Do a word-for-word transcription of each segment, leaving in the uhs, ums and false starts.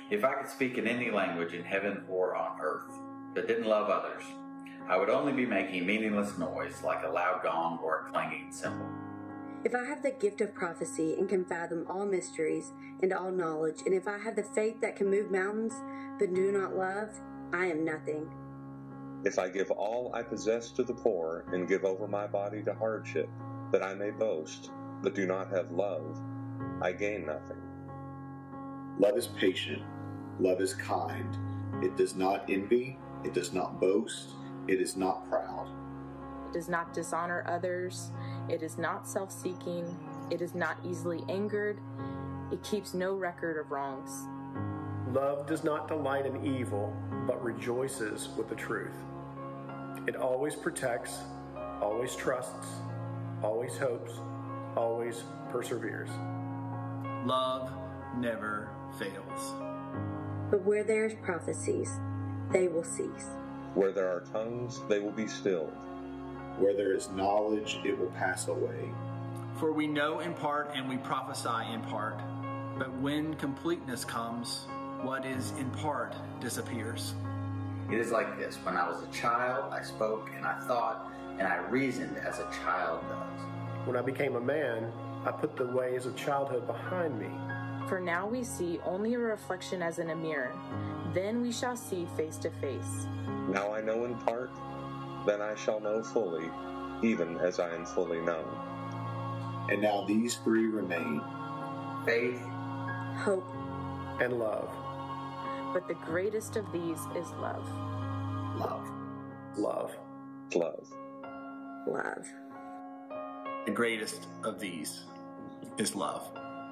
If I could speak in any language in heaven or on earth, but didn't love others, I would only be making meaningless noise like a loud gong or a clanging cymbal. If I have the gift of prophecy and can fathom all mysteries and all knowledge, and if I have the faith that can move mountains but do not love, I am nothing. If I give all I possess to the poor and give over my body to hardship, that I may boast, but do not have love, I gain nothing. Love is patient. Love is kind. It does not envy. It does not boast. It is not proud. It does not dishonor others. It is not self-seeking. It is not easily angered. It keeps no record of wrongs. Love does not delight in evil, but rejoices with the truth. It always protects, always trusts, always hopes, always perseveres. Love never fails. But where there is prophecies, they will cease. Where there are tongues, they will be stilled. Where there is knowledge, it will pass away. For we know in part and we prophesy in part. But when completeness comes, what is in part disappears. It is like this. When I was a child, I spoke and I thought, and I reasoned as a child does. When I became a man, I put the ways of childhood behind me. For now we see only a reflection as in a mirror. Then we shall see face to face. Now I know in part, then I shall know fully, even as I am fully known. And now these three remain: faith, hope, and love. But the greatest of these is love. Love. Love. Love. Love. The greatest of these is love.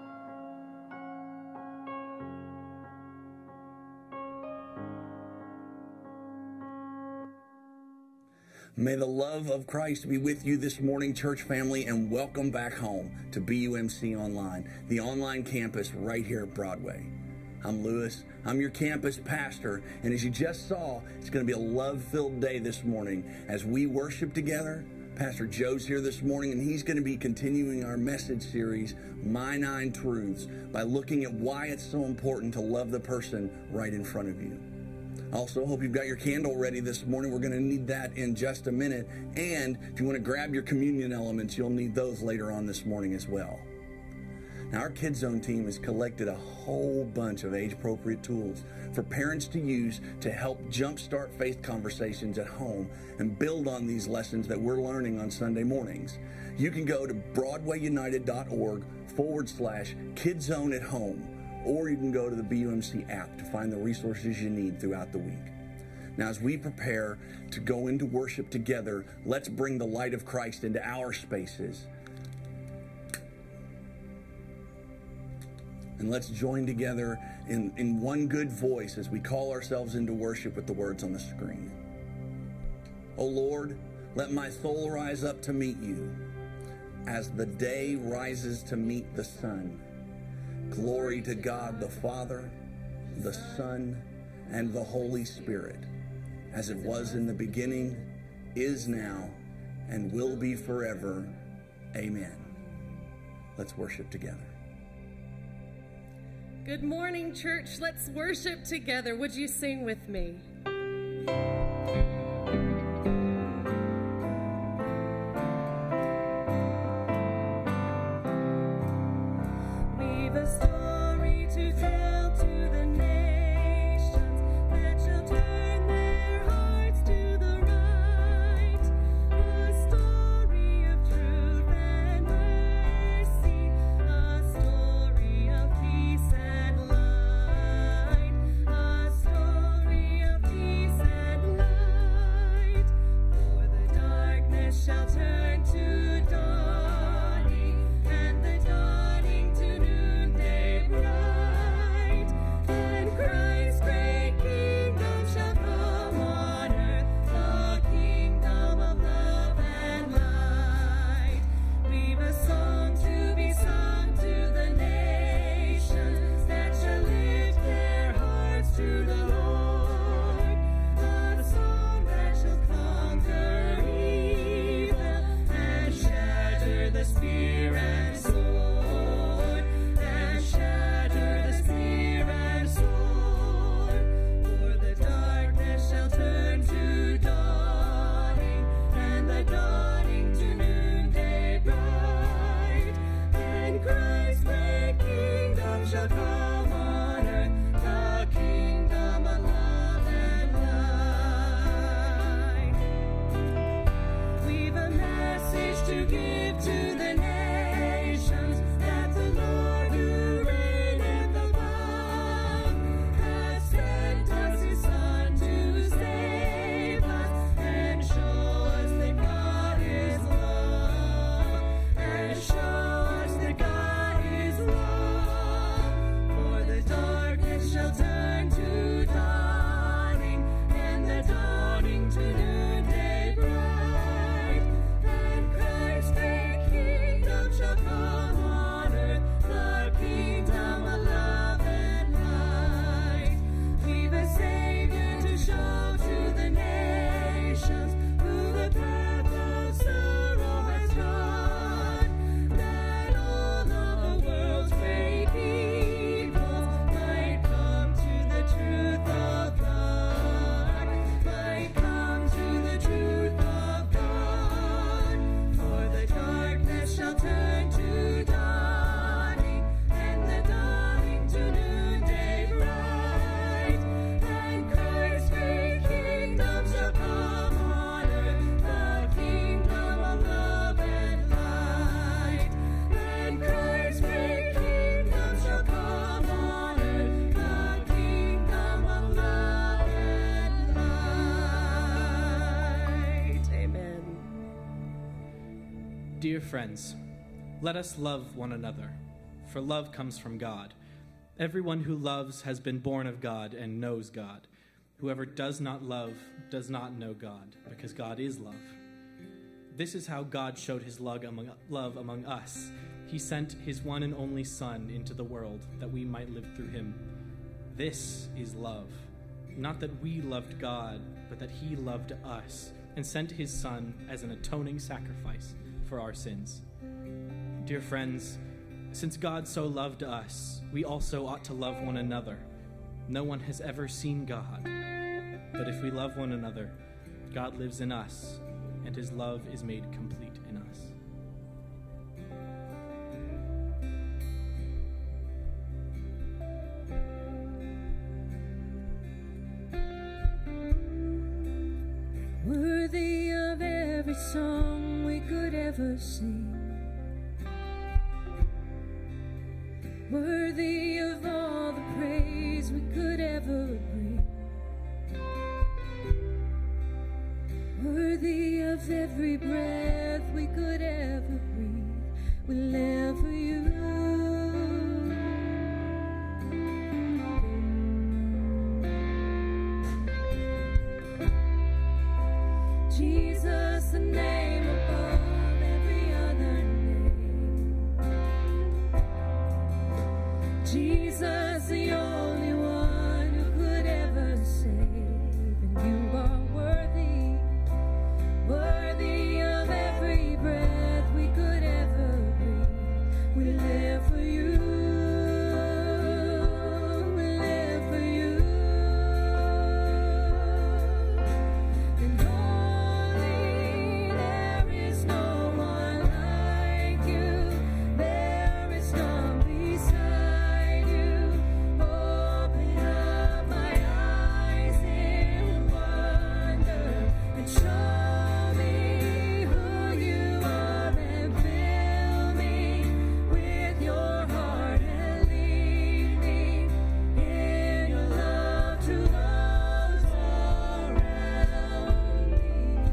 May the love of Christ be with you this morning, church family, and welcome back home to B U M C Online, the online campus right here at Broadway. I'm Lewis. I'm your campus pastor, and as you just saw, it's going to be a love-filled day this morning as we worship together. Pastor Joe's here this morning, and he's going to be continuing our message series, My Nine Truths, by looking at why it's so important to love the person right in front of you. Also, hope you've got your candle ready this morning. We're going to need that in just a minute. And if you want to grab your communion elements, you'll need those later on this morning as well. Now, our Kids Zone team has collected a whole bunch of age-appropriate tools for parents to use to help jumpstart faith conversations at home and build on these lessons that we're learning on Sunday mornings. You can go to broadwayunited.org forward slash kidzone at home. Or you can go to the B U M C app to find the resources you need throughout the week. Now, as we prepare to go into worship together, let's bring the light of Christ into our spaces. And let's join together in, in one good voice as we call ourselves into worship with the words on the screen. O Lord, let my soul rise up to meet you as the day rises to meet the sun. Glory to God the Father, the Son, and the Holy Spirit, as it was in the beginning, is now, and will be forever. Amen. Let's worship together. Good morning, church. Let's worship together. Would you sing with me? Turn to dawning, and the dawning to noonday. Dear friends, let us love one another, for love comes from God. Everyone who loves has been born of God and knows God. Whoever does not love does not know God, because God is love. This is how God showed his love among, love among us. He sent his one and only Son into the world that we might live through him. This is love. Not that we loved God, but that he loved us and sent his Son as an atoning sacrifice for our sins. Dear friends, since God so loved us, we also ought to love one another. No one has ever seen God. But if we love one another, God lives in us, and his love is made complete in us. Worthy of every song we could ever sing, worthy of all the praise we could ever bring, worthy of every breath we could ever breathe. We live for you. Jesus, the name above every other name. Jesus, the only one who could ever save. And you are worthy, worthy of every breath we could ever breathe. We live for you. We live for you. And only there is no one like you. There is none beside you. Open up my eyes in wonder and show me who you are, and fill me with your heart and lead me in your love to those around me.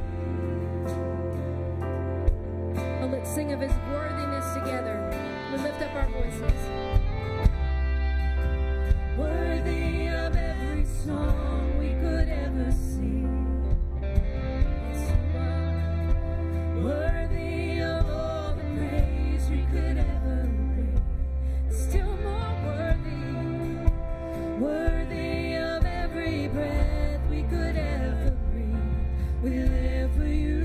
Oh, let's sing of his worthiness together. We lift up our voices. Worthy of every song we could ever sing. Yes, you are. Worthy of all the praise we could ever bring. Still more worthy. Worthy of every breath we could ever breathe. We live for you.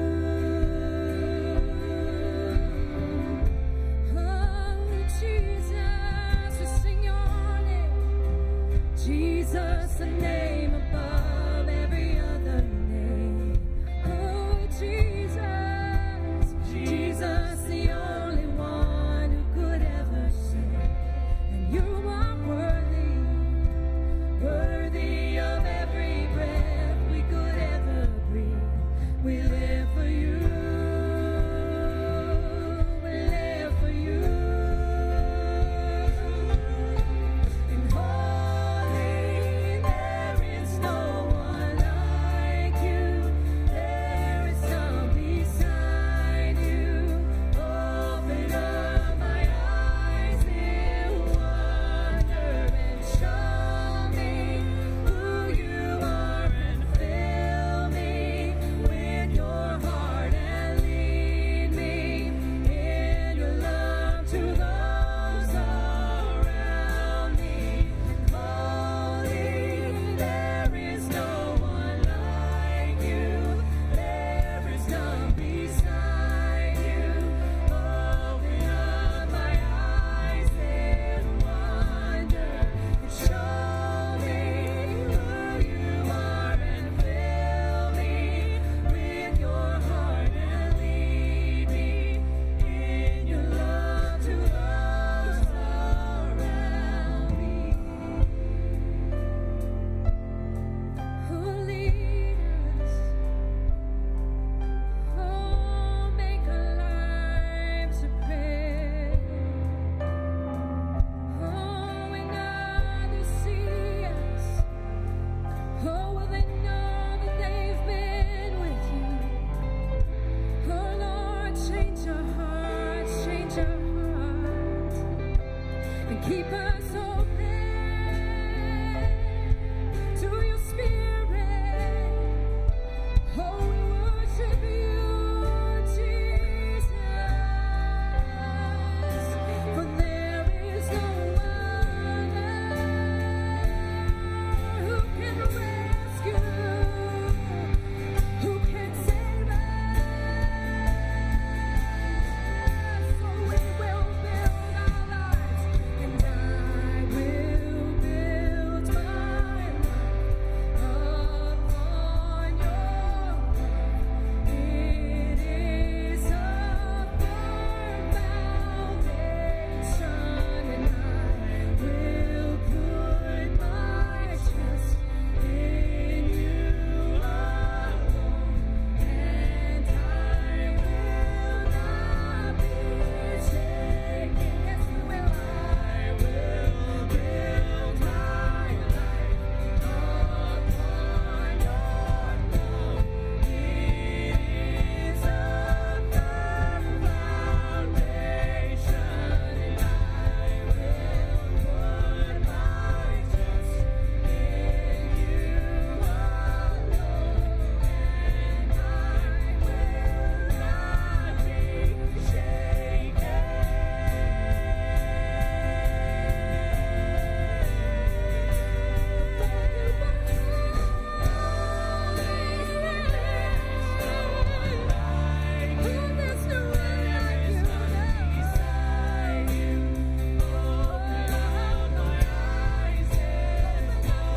Oh, Jesus, we sing your name. Jesus, the name above every other name. Oh, Jesus, Jesus, the only one who could ever save. And you are worthy, worthy of every breath we could ever breathe. We live for you. We live for you. And holy, there Keep us open to your spirit. Oh, we worship you, Jesus. For there is no other who can rescue, who can save us. So we will build our lives, and I will build my life upon your love. It is a firm foundation, and I will put my trust in you alone, and I will not be shaken. Yes, you will. I will build my life upon your love. It is a firm foundation, and I will put my trust in you alone, and I will not be shaken. There's no one like you beside you. Open up my eyes and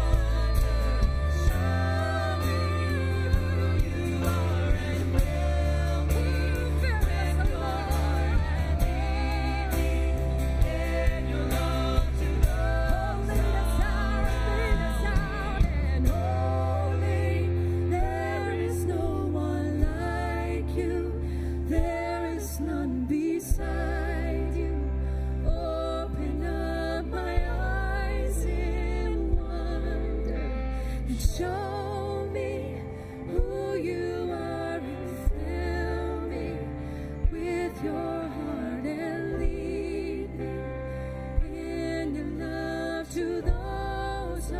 show me who you are, and will keep us apart and lead me in your love to those lead us out, lead us out and holy. There is no one like you. There is none beside you. Open up my eyes in wonder and show me who you are, and fill me with your heart and lead me in your love to those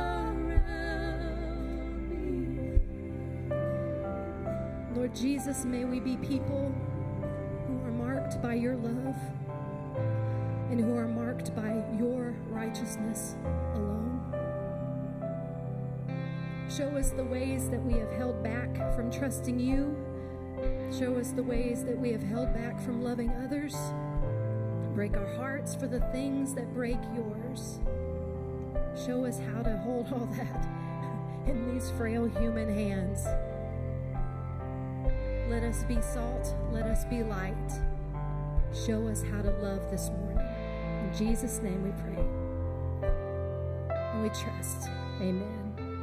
around me. Lord Jesus, may we be people who are marked by your love and who are marked by your righteousness alone. Show us the ways that we have held back from trusting you. Show us the ways that we have held back from loving others. Break our hearts for the things that break yours. Show us how to hold all that in these frail human hands. Let us be salt. Let us be light. Show us how to love this morning. In Jesus' name we pray. And we trust. Amen.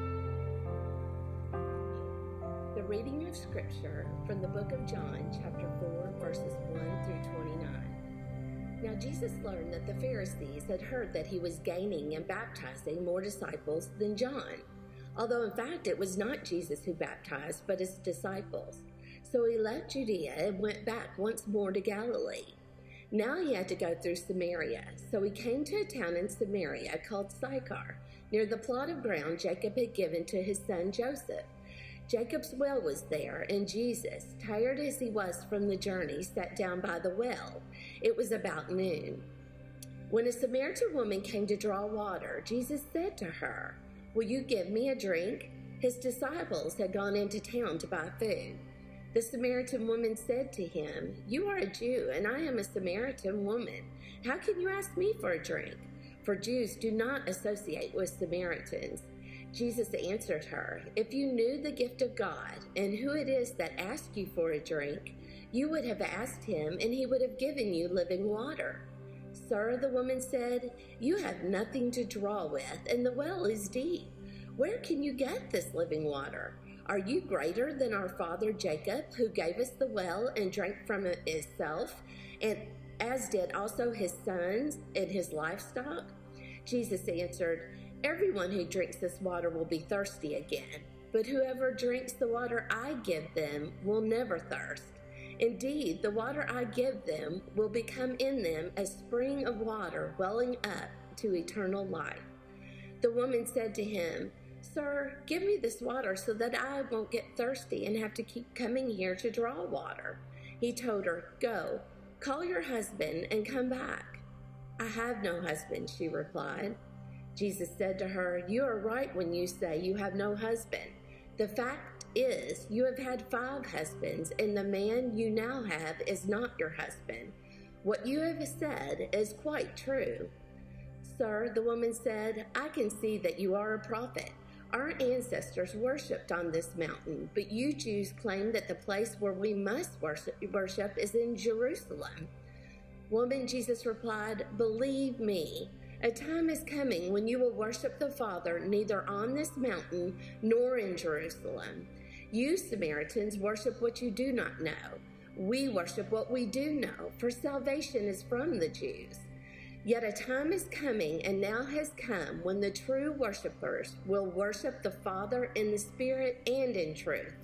The reading of Scripture from the book of John, chapter four, verses one through twenty-nine. Now Jesus learned that the Pharisees had heard that he was gaining and baptizing more disciples than John, although in fact it was not Jesus who baptized, but his disciples. So he left Judea and went back once more to Galilee. Now he had to go through Samaria, so he came to a town in Samaria called Sychar, near the plot of ground Jacob had given to his son Joseph. Jacob's well was there, and Jesus, tired as he was from the journey, sat down by the well. It was about noon. When a Samaritan woman came to draw water, Jesus said to her, "Will you give me a drink?" His disciples had gone into town to buy food. The Samaritan woman said to him, "You are a Jew, and I am a Samaritan woman. How can you ask me for a drink?" For Jews do not associate with Samaritans. Jesus answered her, "If you knew the gift of God and who it is that asks you for a drink, you would have asked him, and he would have given you living water." "Sir," the woman said, "you have nothing to draw with, and the well is deep. Where can you get this living water? Are you greater than our father Jacob, who gave us the well and drank from it himself, and as did also his sons and his livestock?" Jesus answered, "Everyone who drinks this water will be thirsty again, but whoever drinks the water I give them will never thirst. Indeed, the water I give them will become in them a spring of water welling up to eternal life." The woman said to him, "Sir, give me this water so that I won't get thirsty and have to keep coming here to draw water." He told her, "Go, call your husband and come back." "I have no husband," she replied. Jesus said to her, "You are right when you say you have no husband. The fact is, you have had five husbands, and the man you now have is not your husband. What you have said is quite true." "Sir," the woman said, "I can see that you are a prophet. Our ancestors worshipped on this mountain, but you Jews claim that the place where we must worship, worship is in Jerusalem." "Woman," Jesus replied, "believe me, a time is coming when you will worship the Father neither on this mountain nor in Jerusalem. You Samaritans worship what you do not know. We worship what we do know, for salvation is from the Jews. Yet a time is coming, and now has come, when the true worshipers will worship the Father in the Spirit and in truth.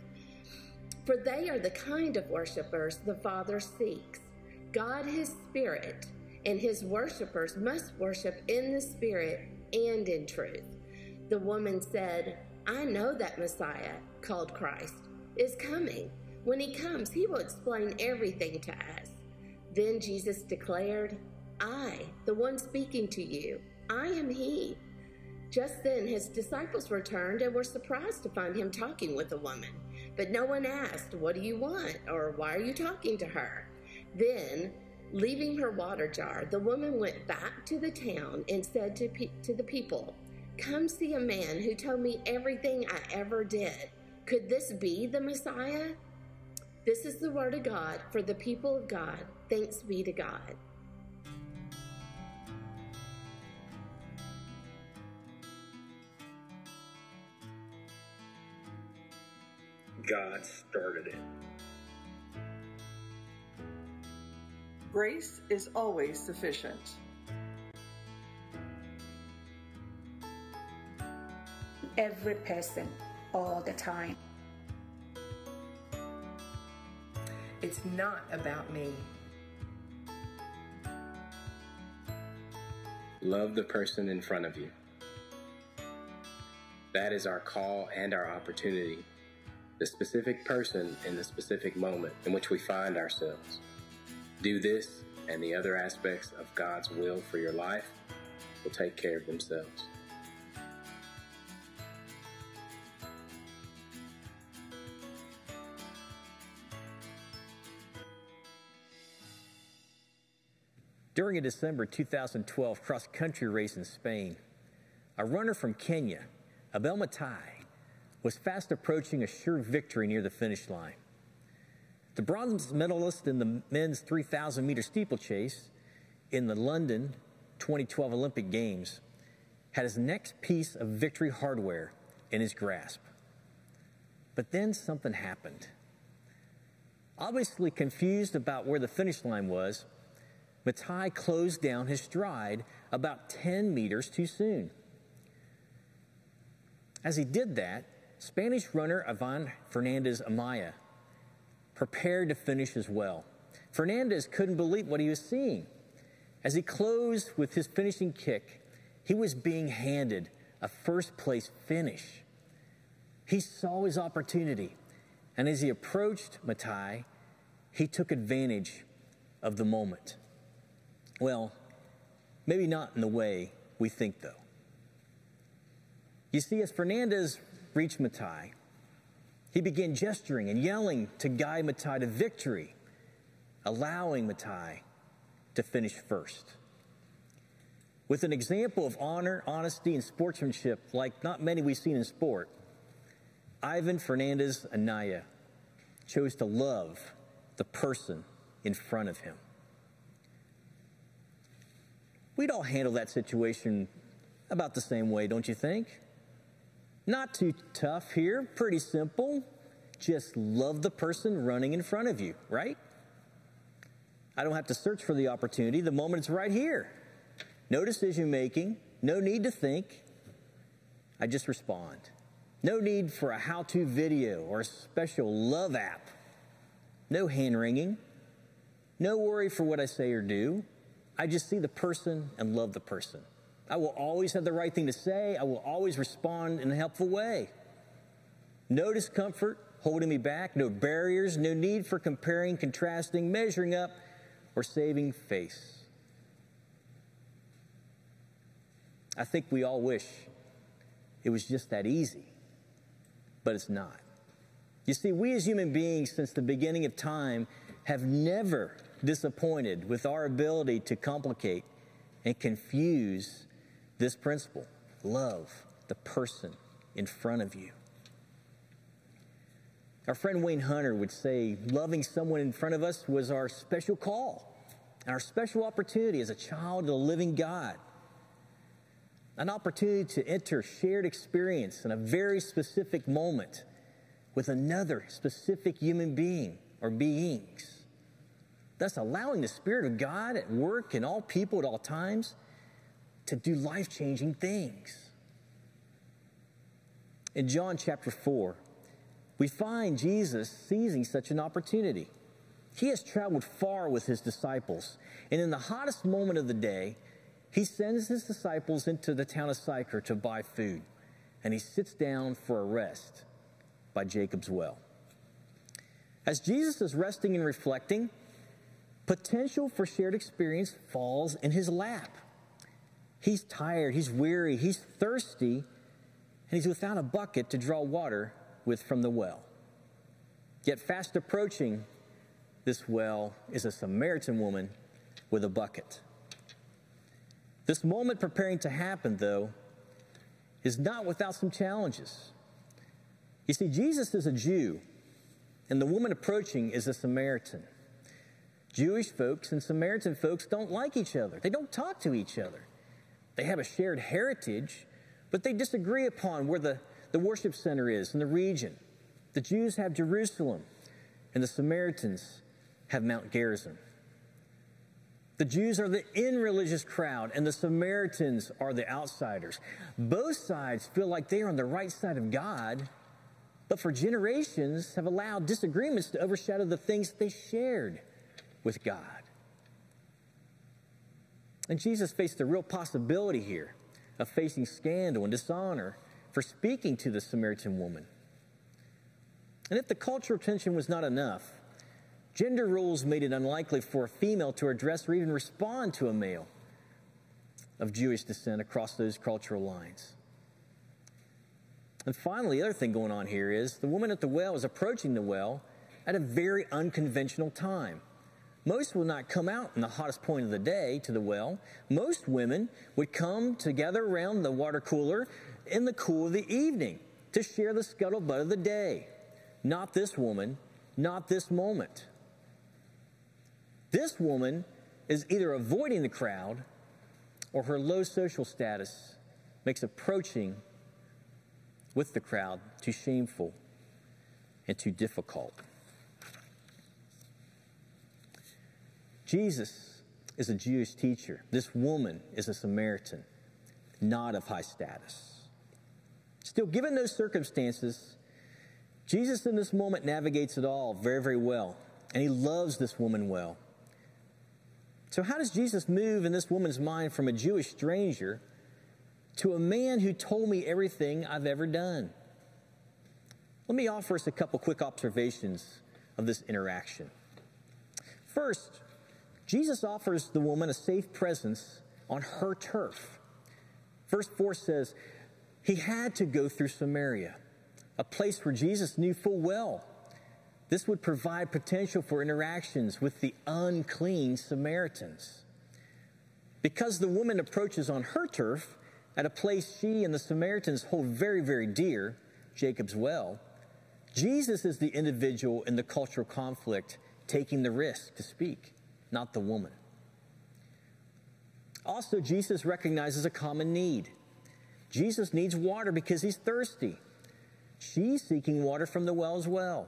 For they are the kind of worshipers the Father seeks. God is Spirit, and his worshipers must worship in the Spirit and in truth." The woman said, "I know that Messiah, called Christ, is coming. When he comes, he will explain everything to us." Then Jesus declared, "I, the one speaking to you, I am he." Just then his disciples returned and were surprised to find him talking with a woman. But no one asked, "What do you want?" or "Why are you talking to her?" Then, leaving her water jar, the woman went back to the town and said to, pe- to the people, "Come see a man who told me everything I ever did. Could this be the Messiah?" This is the word of God for the people of God. Thanks be to God. God started it. Grace is always sufficient. Every person, all the time. It's not about me. Love the person in front of you. That is our call and our opportunity. The specific person in the specific moment in which we find ourselves. Do this, and the other aspects of God's will for your life will take care of themselves. During a December two thousand twelve cross-country race in Spain, a runner from Kenya, Abel Matai, was fast approaching a sure victory near the finish line. The bronze medalist in the men's three thousand meter steeplechase in the London twenty twelve Olympic Games had his next piece of victory hardware in his grasp. But then something happened. Obviously confused about where the finish line was, Matai closed down his stride about ten meters too soon. As he did that, Spanish runner Ivan Fernandez Amaya prepared to finish as well. Fernandez couldn't believe what he was seeing. As he closed with his finishing kick, he was being handed a first-place finish. He saw his opportunity, and as he approached Matai, he took advantage of the moment. Well, maybe not in the way we think, though. You see, as Fernandez reached Matai, he began gesturing and yelling to guide Matai to victory, allowing Matai to finish first. With an example of honor, honesty, and sportsmanship like not many we've seen in sport, Ivan Fernandez Anaya chose to love the person in front of him. We'd all handle that situation about the same way, don't you think? Not too tough here, pretty simple. Just love the person running in front of you, right? I don't have to search for the opportunity. The moment is right here. No decision making, no need to think. I just respond. No need for a how-to video or a special love app. no hand-wringing, no worry for what I say or do. I just see the person and love the person. I will always have the right thing to say. I will always respond in a helpful way. No discomfort holding me back, no barriers, no need for comparing, contrasting, measuring up, or saving face. I think we all wish it was just that easy, but it's not. You see, we as human beings, since the beginning of time, have never disappointed with our ability to complicate and confuse this principle. Love the person in front of you. Our friend Wayne Hunter would say loving someone in front of us was our special call and our special opportunity as a child of the living God. An opportunity to enter shared experience in a very specific moment with another specific human being or beings. Thus allowing the Spirit of God at work in all people at all times to do life-changing things. In John chapter four, we find Jesus seizing such an opportunity. He has traveled far with his disciples, and in the hottest moment of the day, he sends his disciples into the town of Sychar to buy food, and he sits down for a rest by Jacob's well. As Jesus is resting and reflecting, potential for shared experience falls in his lap. He's tired, he's weary, he's thirsty, and he's without a bucket to draw water with from the well. Yet fast approaching this well is a Samaritan woman with a bucket. This moment preparing to happen, though, is not without some challenges. You see, Jesus is a Jew, and the woman approaching is a Samaritan. Jewish folks and Samaritan folks don't like each other. They don't talk to each other. They have a shared heritage, but they disagree upon where the, the worship center is in the region. The Jews have Jerusalem, and the Samaritans have Mount Gerizim. The Jews are the in-religious crowd, and the Samaritans are the outsiders. Both sides feel like they are on the right side of God, but for generations have allowed disagreements to overshadow the things they shared with God. And Jesus faced the real possibility here of facing scandal and dishonor for speaking to the Samaritan woman. And if the cultural tension was not enough, gender roles made it unlikely for a female to address or even respond to a male of Jewish descent across those cultural lines. And finally, the other thing going on here is the woman at the well is approaching the well at a very unconventional time. Most will not come out in the hottest point of the day to the well. Most women would come to gather around the water cooler in the cool of the evening to share the scuttlebutt of the day. Not this woman, not this moment. This woman is either avoiding the crowd or her low social status makes approaching with the crowd too shameful and too difficult. Jesus is a Jewish teacher. This woman is a Samaritan, not of high status. Still, given those circumstances, Jesus in this moment navigates it all very, very well, and he loves this woman well. So how does Jesus move in this woman's mind from a Jewish stranger to a man who told me everything I've ever done? Let me offer us a couple quick observations of this interaction. First, Jesus offers the woman a safe presence on her turf. Verse four says, he had to go through Samaria, a place where Jesus knew full well this would provide potential for interactions with the unclean Samaritans. Because the woman approaches on her turf at a place she and the Samaritans hold very, very dear, Jacob's well, Jesus is the individual in the cultural conflict taking the risk to speak, not the woman. Also, Jesus recognizes a common need. Jesus needs water because he's thirsty. She's seeking water from the well as well.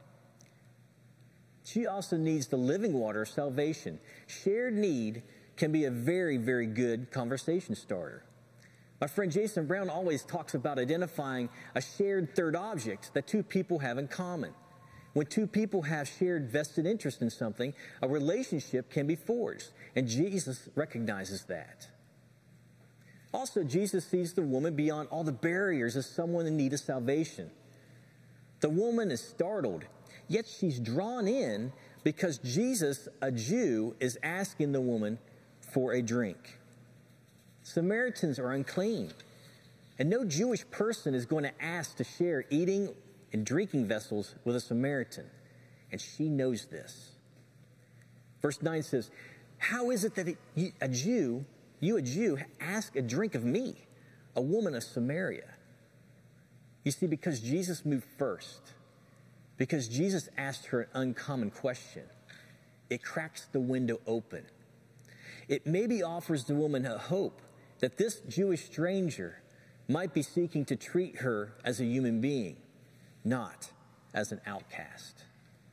She also needs the living water of salvation. Shared need can be a very, very good conversation starter. My friend Jason Brown always talks about identifying a shared third object that two people have in common. When two people have shared vested interest in something, a relationship can be forged, and Jesus recognizes that. Also, Jesus sees the woman beyond all the barriers as someone in need of salvation. The woman is startled, yet she's drawn in because Jesus, a Jew, is asking the woman for a drink. Samaritans are unclean, and no Jewish person is going to ask to share eating and drinking vessels with a Samaritan, and she knows this. Verse nine says, how is it that a Jew, you a Jew, ask a drink of me, a woman of Samaria? You see, because Jesus moved first, because Jesus asked her an uncommon question, it cracks the window open. It maybe offers the woman a hope that this Jewish stranger might be seeking to treat her as a human being, not as an outcast.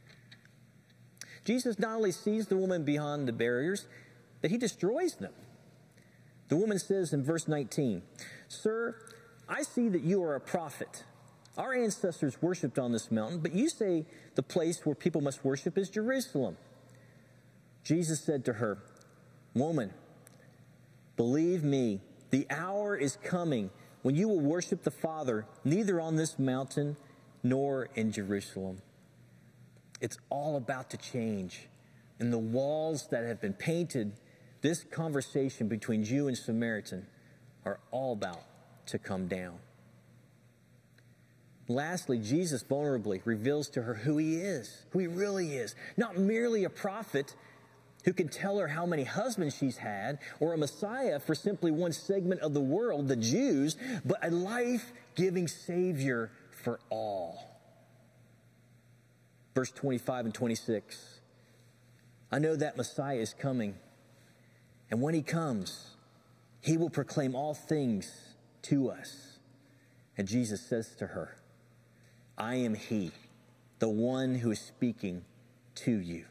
Jesus not only sees the woman beyond the barriers, but he destroys them. The woman says in verse nineteen, "Sir, I see that you are a prophet. Our ancestors worshipped on this mountain, but you say the place where people must worship is Jerusalem." Jesus said to her, "Woman, believe me, the hour is coming when you will worship the Father neither on this mountain nor in Jerusalem." It's all about to change. And the walls that have been painted, this conversation between Jew and Samaritan, are all about to come down. Lastly, Jesus vulnerably reveals to her who he is, who he really is. Not merely a prophet who can tell her how many husbands she's had, or a Messiah for simply one segment of the world, the Jews, but a life-giving Savior for all. Verse twenty-five and twenty-six, "I know that Messiah is coming, and when he comes, he will proclaim all things to us." And Jesus says to her, "I am he, the one who is speaking to you."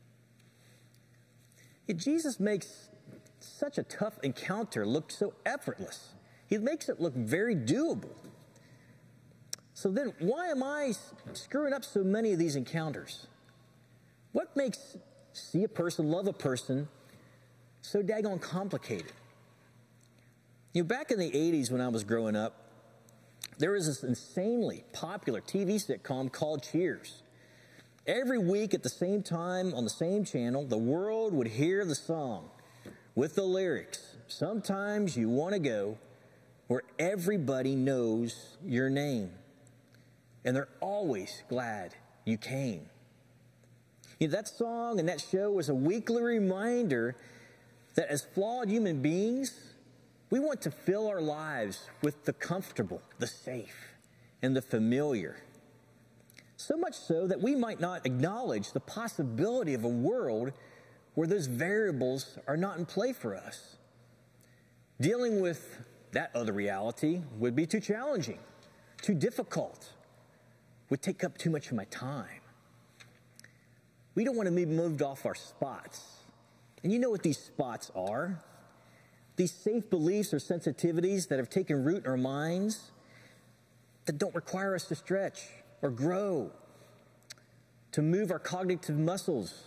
Yet Jesus makes such a tough encounter look so effortless. He makes it look very doable. So then, why am I screwing up so many of these encounters? What makes see a person, love a person, so daggone complicated? You know, back in the eighties when I was growing up, there was this insanely popular T V sitcom called Cheers. Every week at the same time on the same channel, the world would hear the song with the lyrics, "Sometimes you want to go where everybody knows your name." And they're always glad you came. You know, that song and that show was a weekly reminder that as flawed human beings, we want to fill our lives with the comfortable, the safe, and the familiar. So much so that we might not acknowledge the possibility of a world where those variables are not in play for us. Dealing with that other reality would be too challenging, too difficult, would take up too much of my time. We don't want to be moved off our spots. And you know what these spots are? These safe beliefs or sensitivities that have taken root in our minds that don't require us to stretch or grow, to move our cognitive muscles,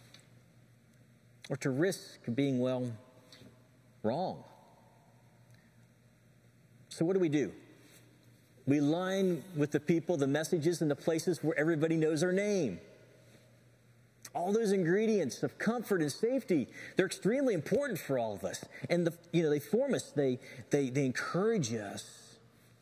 or to risk being, well, wrong. So what do we do? We align with the people, the messages, and the places where everybody knows our name. All those ingredients of comfort and safety, they're extremely important for all of us. And, the, you know, they form us. They, they, they encourage us.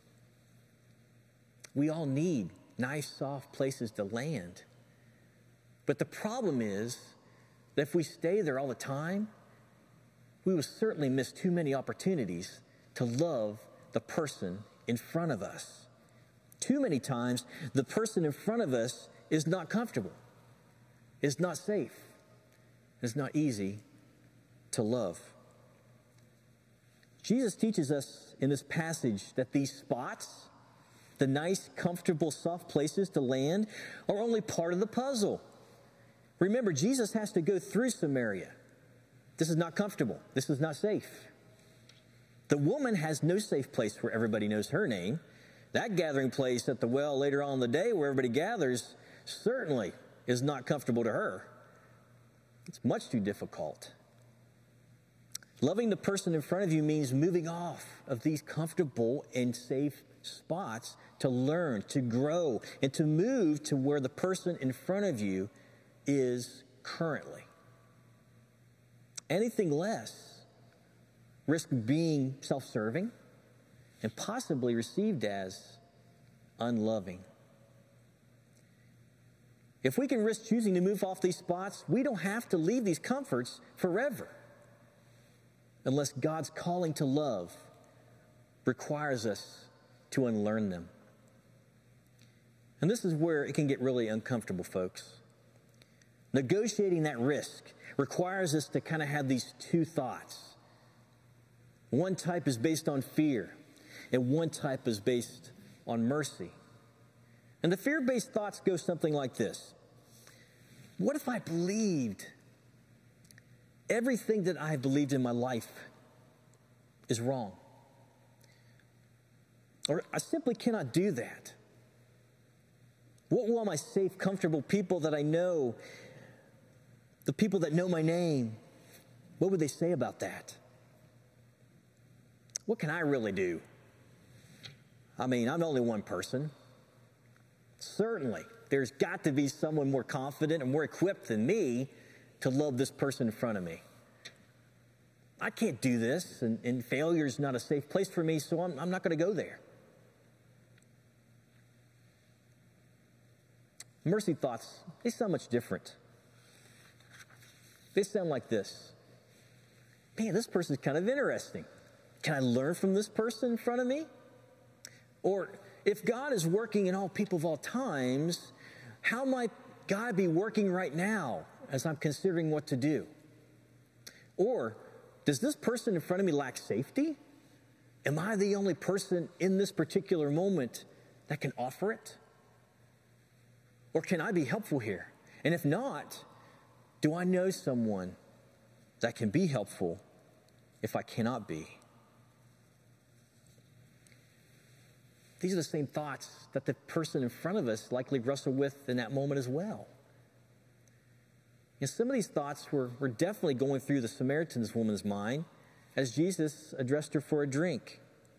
We all need nice, soft places to land. But the problem is that if we stay there all the time, we will certainly miss too many opportunities to love the person in front of us. Too many times, the person in front of us is not comfortable, is not safe, is not easy to love. Jesus teaches us in this passage that these spots, the nice, comfortable, soft places to land, are only part of the puzzle. Remember, Jesus has to go through Samaria. This is not comfortable. This is not safe. The woman has no safe place where everybody knows her name. That gathering place at the well later on in the day where everybody gathers certainly is not comfortable to her. It's much too difficult. Loving the person in front of you means moving off of these comfortable and safe spots to learn, to grow, and to move to where the person in front of you is currently. Anything less risks being self-serving and possibly received as unloving. If we can risk choosing to move off these spots, we don't have to leave these comforts forever, unless God's calling to love requires us to unlearn them. And this is where it can get really uncomfortable, folks. Negotiating that risk requires us to kind of have these two thoughts. One type is based on fear, and one type is based on mercy. And the fear-based thoughts go something like this. What if I believed everything that I believed in my life is wrong? Or I simply cannot do that. What will all my safe, comfortable people that I know, the people that know my name, what would they say about that? What can I really do? I mean, I'm only one person. Certainly, there's got to be someone more confident and more equipped than me to love this person in front of me. I can't do this, and, and failure is not a safe place for me, so I'm, I'm not going to go there. Mercy thoughts, they sound much different. They sound like this. Man, this person's kind of interesting. Can I learn from this person in front of me? Or if God is working in all people of all times, how might God be working right now as I'm considering what to do? Or does this person in front of me lack safety? Am I the only person in this particular moment that can offer it? Or can I be helpful here? And if not, do I know someone that can be helpful if I cannot be? These are the same thoughts that the person in front of us likely wrestled with in that moment as well. And some of these thoughts were, were definitely going through the Samaritan woman's mind as Jesus addressed her for a drink.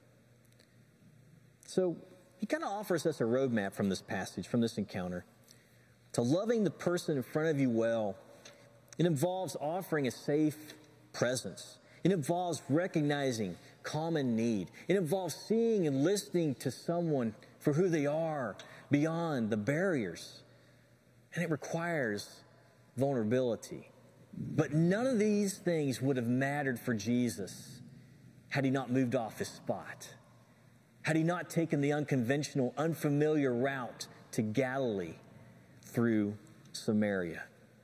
So he kind of offers us a roadmap from this passage, from this encounter, to loving the person in front of you well. It involves offering a safe presence. It involves recognizing common need. It involves seeing and listening to someone for who they are beyond the barriers. And it requires vulnerability. But none of these things would have mattered for Jesus had he not moved off his spot, had he not taken the unconventional, unfamiliar route to Galilee through Samaria.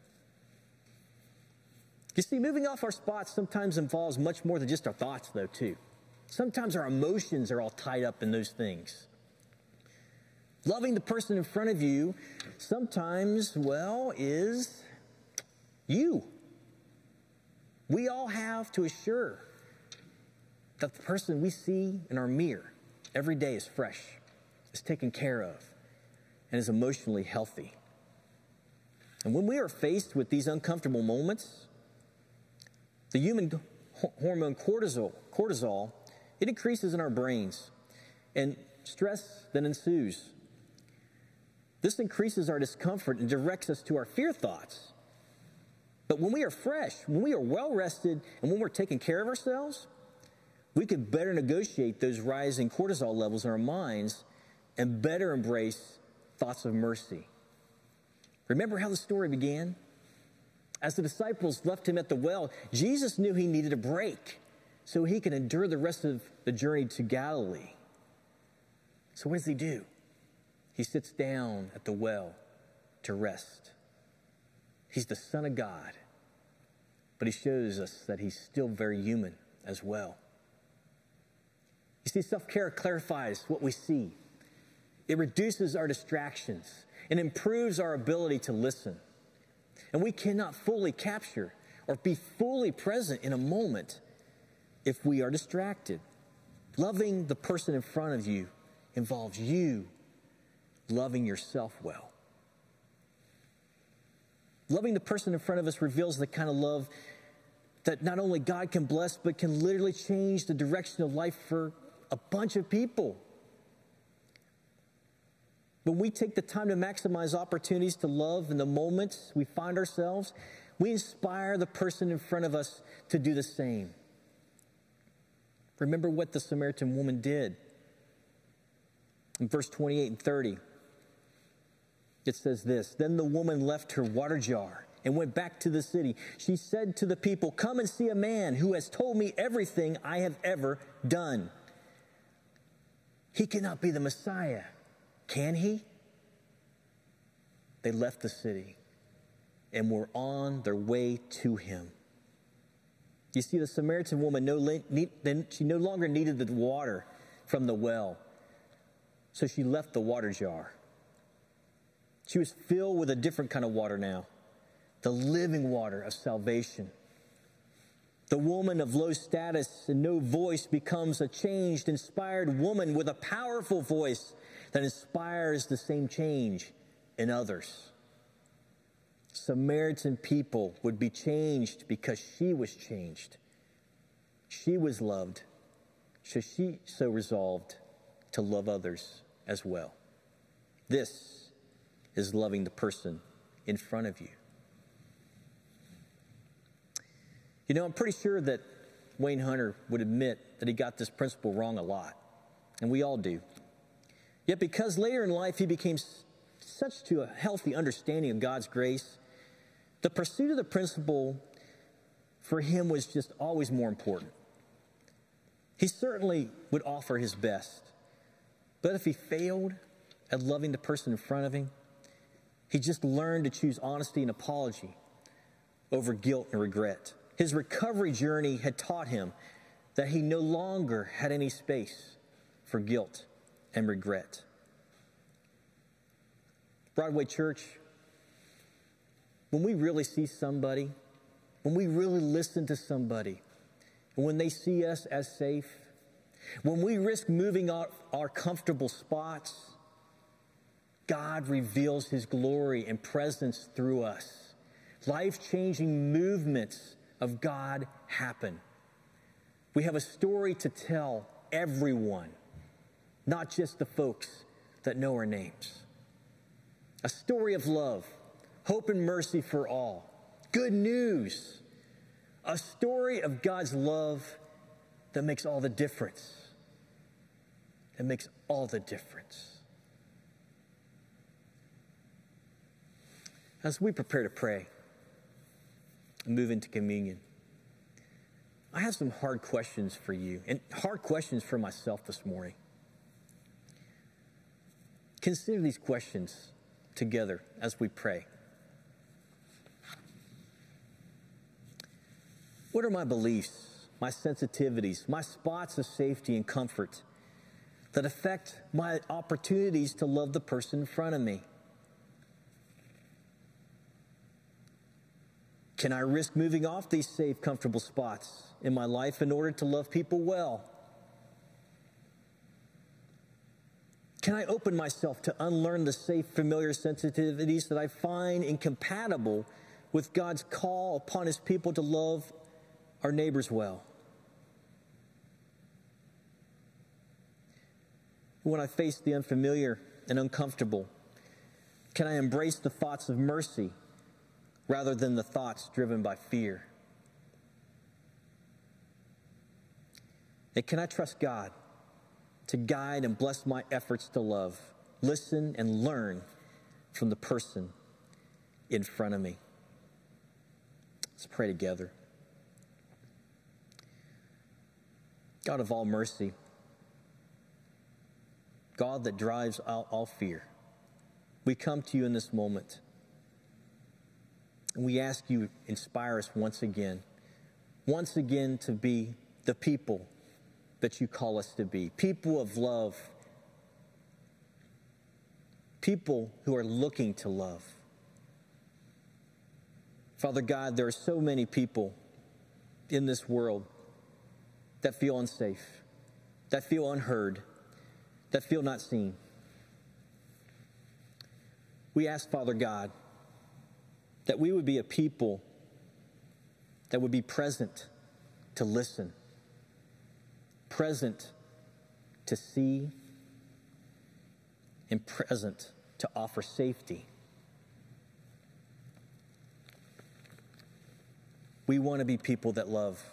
You see, moving off our spots sometimes involves much more than just our thoughts, though, too. Sometimes our emotions are all tied up in those things. Loving the person in front of you sometimes, well, is you. We all have to assure that the person we see in our mirror every day is fresh, is taken care of, and is emotionally healthy. And when we are faced with these uncomfortable moments, the human hormone cortisol, cortisol, it increases in our brains, and stress then ensues. This increases our discomfort and directs us to our fear thoughts. But when we are fresh, when we are well rested, and when we're taking care of ourselves, we can better negotiate those rising cortisol levels in our minds and better embrace thoughts of mercy. Remember how the story began? As the disciples left him at the well, Jesus knew he needed a break so he could endure the rest of the journey to Galilee. So what does he do? He sits down at the well to rest. He's the Son of God, but he shows us that he's still very human as well. You see, self-care clarifies what we see. It reduces our distractions and improves our ability to listen. And we cannot fully capture or be fully present in a moment if we are distracted. Loving the person in front of you involves you loving yourself well. Loving the person in front of us reveals the kind of love that not only God can bless, but can literally change the direction of life for a bunch of people. When we take the time to maximize opportunities to love in the moments we find ourselves, we inspire the person in front of us to do the same. Remember what the Samaritan woman did. In verse twenty-eight and thirty, it says this, "Then the woman left her water jar and went back to the city. She said to the people, 'Come and see a man who has told me everything I have ever done. He cannot be the Messiah, can he?' They left the city and were on their way to him." You see, the Samaritan woman, no, she no longer needed the water from the well, so she left the water jar. She was filled with a different kind of water now, the living water of salvation. The woman of low status and no voice becomes a changed, inspired woman with a powerful voice that inspires the same change in others. Samaritan people would be changed because she was changed. She was loved, so she so resolved to love others as well. This is loving the person in front of you. You know, I'm pretty sure that Wayne Hunter would admit that he got this principle wrong a lot, and we all do. Yet because later in life he became such to a healthy understanding of God's grace, the pursuit of the principle for him was just always more important. He certainly would offer his best, but if he failed at loving the person in front of him, he just learned to choose honesty and apology over guilt and regret. His recovery journey had taught him that he no longer had any space for guilt and regret. Broadway Church, when we really see somebody, when we really listen to somebody, and when they see us as safe, when we risk moving out our comfortable spots, God reveals his glory and presence through us. Life-changing movements of God happen. We have a story to tell everyone, not just the folks that know our names. A story of love, hope and mercy for all. Good news. A story of God's love that makes all the difference. That makes all the difference. As we prepare to pray and move into communion, I have some hard questions for you, and hard questions for myself this morning. Consider these questions together as we pray. What are my beliefs, my sensitivities, my spots of safety and comfort that affect my opportunities to love the person in front of me? Can I risk moving off these safe, comfortable spots in my life in order to love people well? Can I open myself to unlearn the safe, familiar sensitivities that I find incompatible with God's call upon his people to love our neighbors well? When I face the unfamiliar and uncomfortable, can I embrace the thoughts of mercy rather than the thoughts driven by fear? And can I trust God to guide and bless my efforts to love, listen, and learn from the person in front of me? Let's pray together. God of all mercy, God that drives out all fear, we come to you in this moment. And we ask you, inspire us once again, once again to be the people that you call us to be, people of love, people who are looking to love. Father God, there are so many people in this world that feel unsafe, that feel unheard, that feel not seen. We ask, Father God, that we would be a people that would be present to listen, present to see, and present to offer safety. We want to be people that love.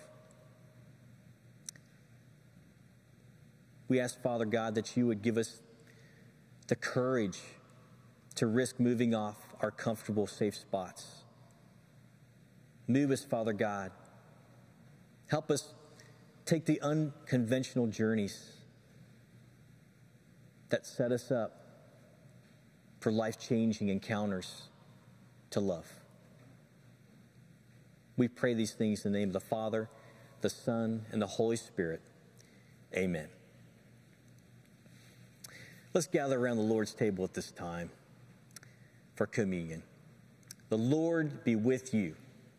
We ask, Father God, that you would give us the courage to risk moving off our comfortable, safe spots. Move us, Father God. Help us take the unconventional journeys that set us up for life-changing encounters to love. We pray these things in the name of the Father, the Son, and the Holy Spirit. Amen. Let's gather around the Lord's table at this time for communion. The Lord be with you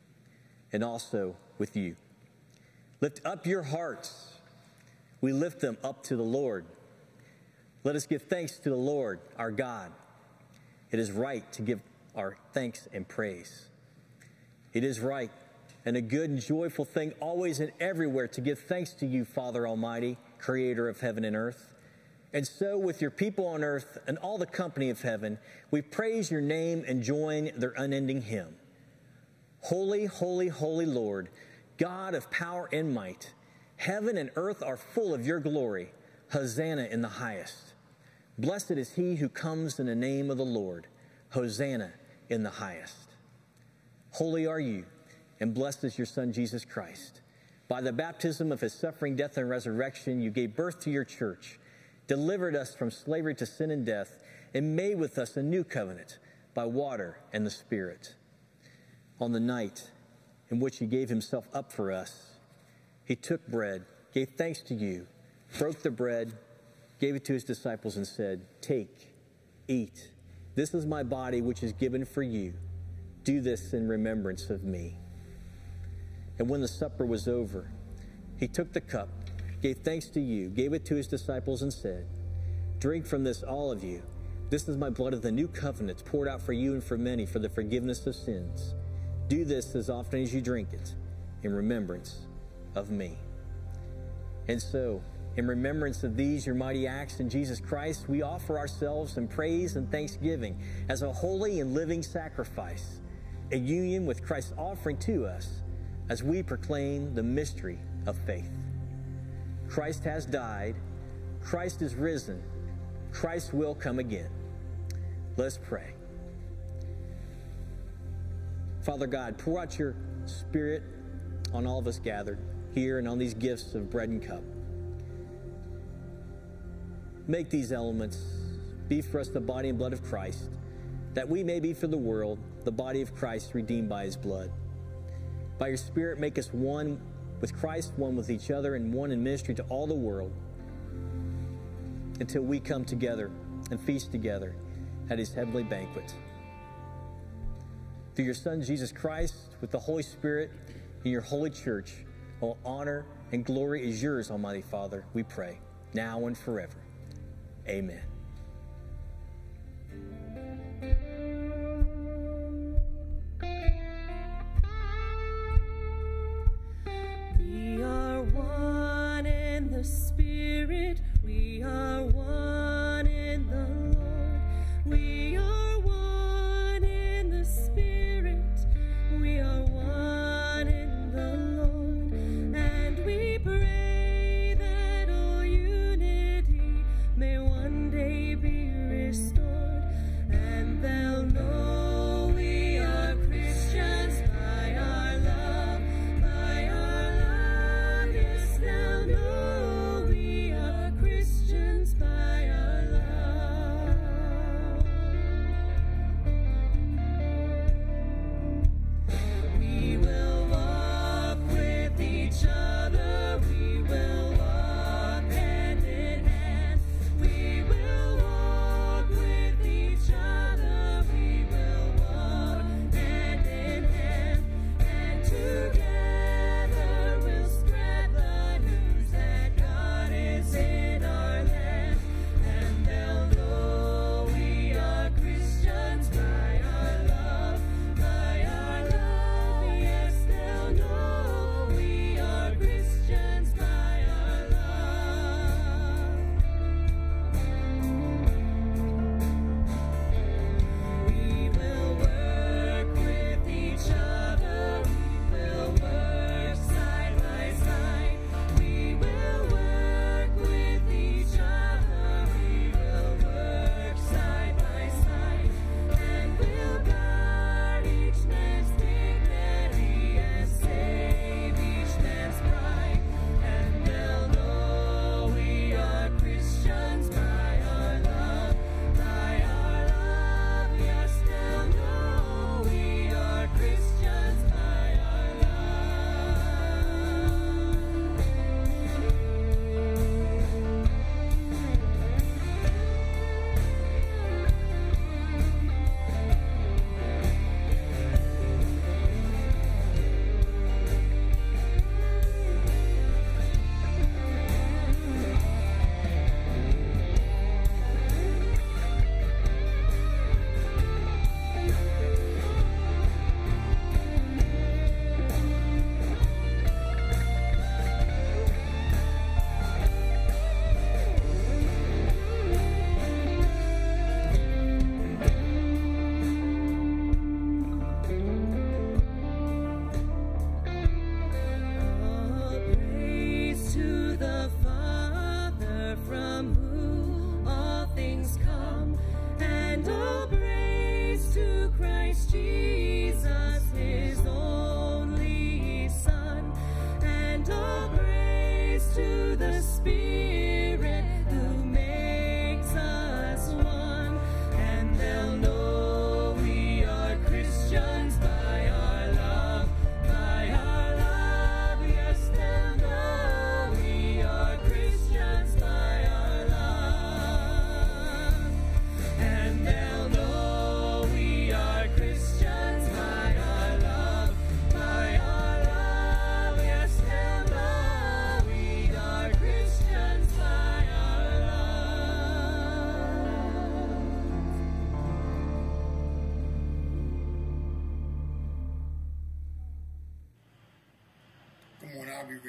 and also with you. Lift up your hearts. We lift them up to the Lord. Let us give thanks to the Lord, our God. It is right to give our thanks and praise. It is right and a good and joyful thing always and everywhere to give thanks to you, Father Almighty, creator of heaven and earth. And so with your people on earth and all the company of heaven, we praise your name and join their unending hymn. Holy, holy, holy Lord, God of power and might, heaven and earth are full of your glory. Hosanna in the highest. Blessed is he who comes in the name of the Lord. Hosanna in the highest. Holy are you, and blessed is your Son, Jesus Christ. By the baptism of his suffering, death, and resurrection, you gave birth to your church, delivered us from slavery to sin and death, and made with us a new covenant by water and the Spirit. On the night in which he gave himself up for us, he took bread, gave thanks to you, broke the bread, gave it to his disciples, and said, "Take, eat. This is my body, which is given for you. Do this in remembrance of me." And when the supper was over, he took the cup, gave thanks to you, gave it to his disciples, and said, "Drink from this, all of you. This is my blood of the new covenant, poured out for you and for many for the forgiveness of sins. Do this as often as you drink it in remembrance of me." And so, in remembrance of these, your mighty acts in Jesus Christ, we offer ourselves in praise and thanksgiving as a holy and living sacrifice, a union with Christ's offering to us as we proclaim the mystery of faith. Christ has died. Christ is risen. Christ will come again. Let's pray. Father God, pour out your Spirit on all of us gathered here and on these gifts of bread and cup. Make these elements be for us the body and blood of Christ, that we may be for the world the body of Christ redeemed by his blood. By your Spirit, make us one with Christ, one with each other, and one in ministry to all the world, until we come together and feast together at his heavenly banquet. Through your Son, Jesus Christ, with the Holy Spirit in your holy church, all honor and glory is yours, Almighty Father, we pray, now and forever. Amen. We are one in the Spirit. We are one in the Lord. We are one in the Spirit. We are one in the Lord. And we pray that all unity may one day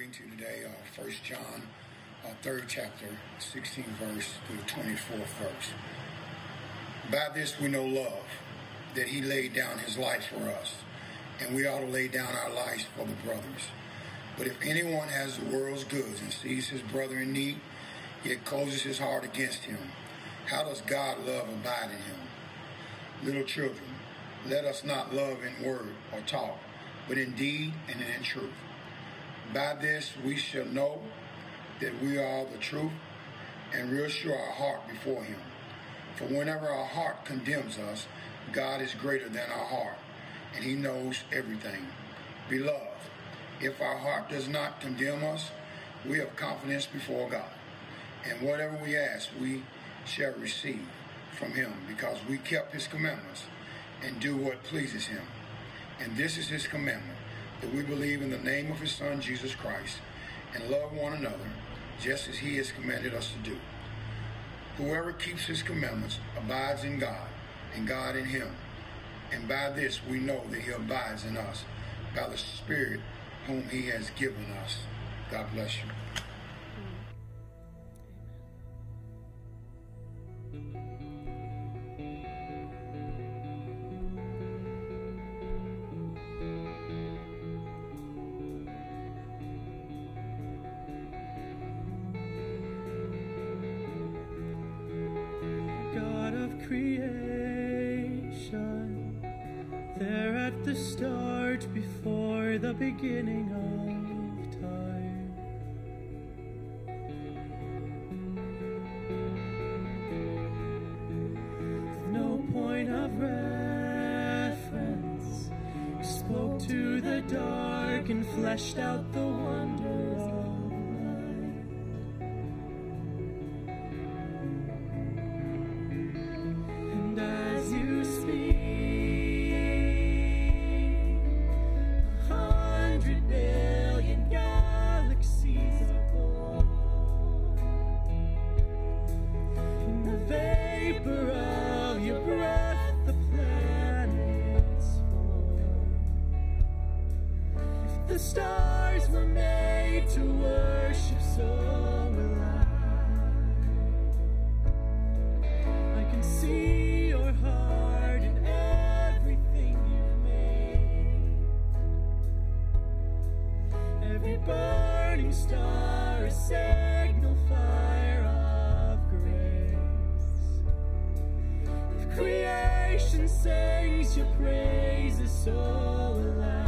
reading to today, uh, First John, uh, third chapter, sixteenth verse to the twenty-fourth verse. By this we know love, that he laid down his life for us, and we ought to lay down our lives for the brothers. But if anyone has the world's goods and sees his brother in need, yet closes his heart against him, how does God love abide in him? Little children, let us not love in word or talk, but in deed and in truth. By this we shall know that we are the truth, and reassure our heart before him. For whenever our heart condemns us, God is greater than our heart, and he knows everything. Beloved, if our heart does not condemn us, we have confidence before God. And whatever we ask, we shall receive from him, because we kept his commandments and do what pleases him. And this is his commandment, that we believe in the name of his Son, Jesus Christ, and love one another, just as he has commanded us to do. Whoever keeps his commandments abides in God, and God in him. And by this we know that he abides in us, by the Spirit whom he has given us. God bless you. God of creation, there at the start, before the beginning of time. With no point of reference, you spoke to the dark and fleshed out the wonder of stars were made to worship, so will I. I can see your heart in everything you've made. Every burning star, a signal fire of grace. If creation sings your praises, so will I.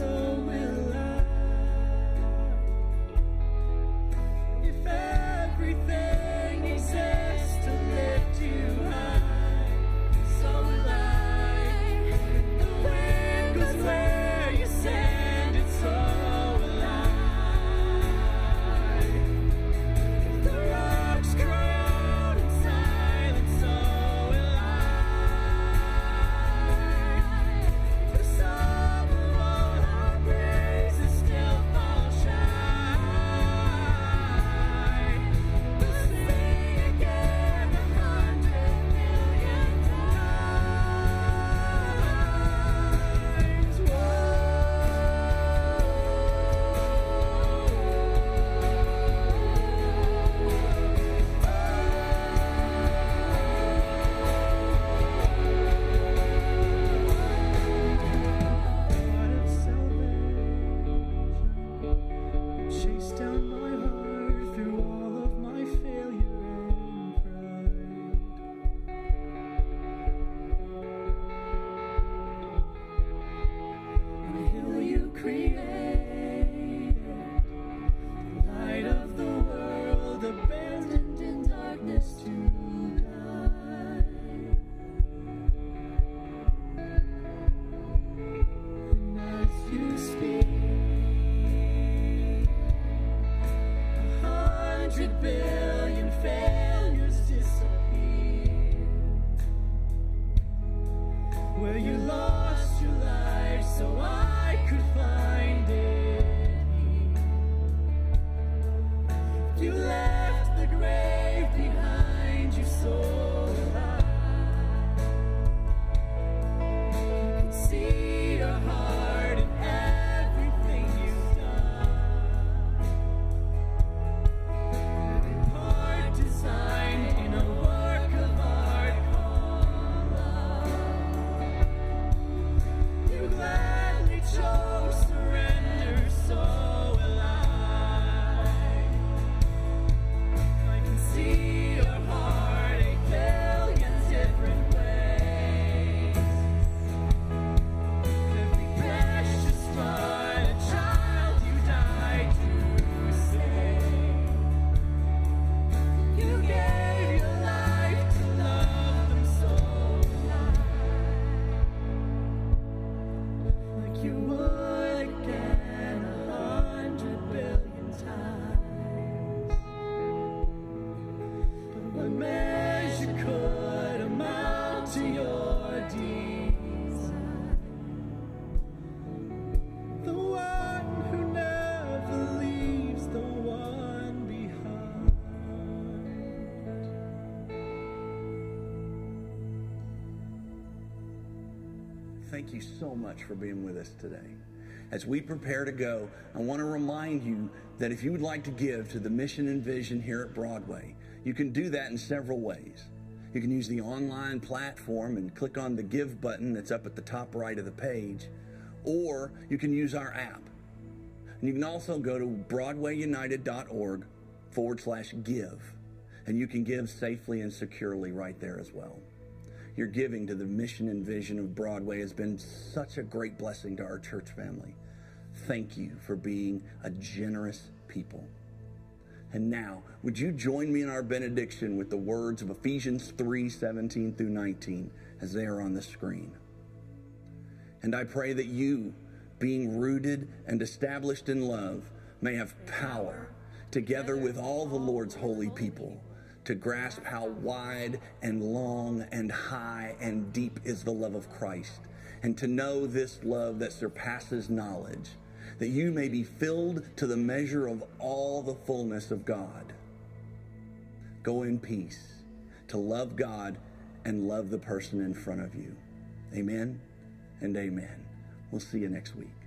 so will I. If everything exists to lift you high, so will I. If the wind goes where you send it, so will I. If the rocks cry out in silence, so will I. The sun of all our praises still fall shy. We'll sing again a hundred million times. Chase down my heart through all of my failure and pride. The hill you created, light of the world, abandoned in darkness to die. And as you speak, a hundred billion failures disappear. Where you lost your life so I could find it here. You left the grave behind you, so will I. You can see your heart in everything you've done. Every part designed in a work of art called love. You gladly chose surrender, so will I. I can see your heart a billion different ways. Every precious part, a child you died to save. You gave your life to love them so like you would again a hundred billion times. But what measure could amount to your design? The one who never leaves the one behind. Thank you so much for being with us today. As we prepare to go, I want to remind you that if you would like to give to the mission and vision here at Broadway, you can do that in several ways. You can use the online platform and click on the Give button that's up at the top right of the page, or you can use our app. And you can also go to broadwayunited.org forward slash give, and you can give safely and securely right there as well. Your giving to the mission and vision of Broadway has been such a great blessing to our church family. Thank you for being a generous people. And now, would you join me in our benediction with the words of Ephesians three, seventeen through nineteen as they are on the screen. And I pray that you, being rooted and established in love, may have power, together with all the Lord's holy people, to grasp how wide and long and high and deep is the love of Christ, and to know this love that surpasses knowledge, that you may be filled to the measure of all the fullness of God. Go in peace to love God and love the person in front of you. Amen and amen. We'll see you next week.